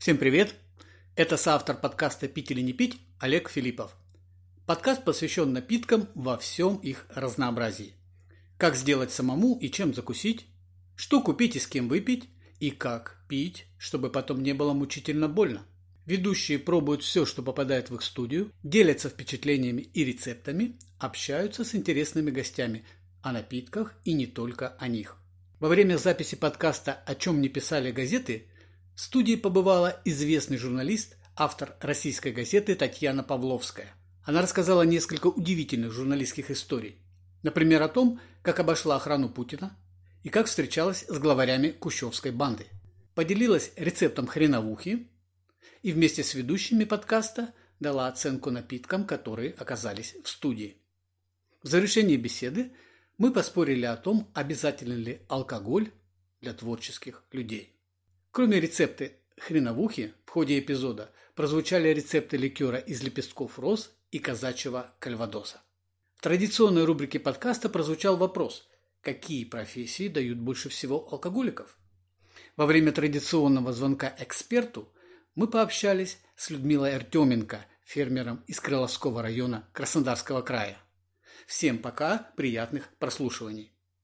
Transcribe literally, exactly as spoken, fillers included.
Всем привет! Это соавтор подкаста «Пить или не пить» Олег Филиппов. Подкаст посвящен напиткам во всем их разнообразии. Как сделать самому и чем закусить, что купить и с кем выпить, и как пить, чтобы потом не было мучительно больно. Ведущие пробуют все, что попадает в их студию, делятся впечатлениями и рецептами, общаются с интересными гостями о напитках и не только о них. Во время записи подкаста «О чем не писали газеты» в студии побывала известный журналист, автор российской газеты Татьяна Павловская. Она рассказала несколько удивительных журналистских историй. Например, о том, как обошла охрану Путина и как встречалась с главарями кущевской банды. Поделилась рецептом хреновухи и вместе с ведущими подкаста дала оценку напиткам, которые оказались в студии. В завершении беседы мы поспорили о том, обязателен ли алкоголь для творческих людей. Кроме рецепта хреновухи, в ходе эпизода прозвучали рецепты ликера из лепестков роз и казачьего кальвадоса. В традиционной рубрике подкаста прозвучал вопрос: какие профессии дают больше всего алкоголиков? Во время традиционного звонка эксперту мы пообщались с Людмилой Артеменко, фермером из Крыловского района Краснодарского края. Всем пока, приятных прослушиваний.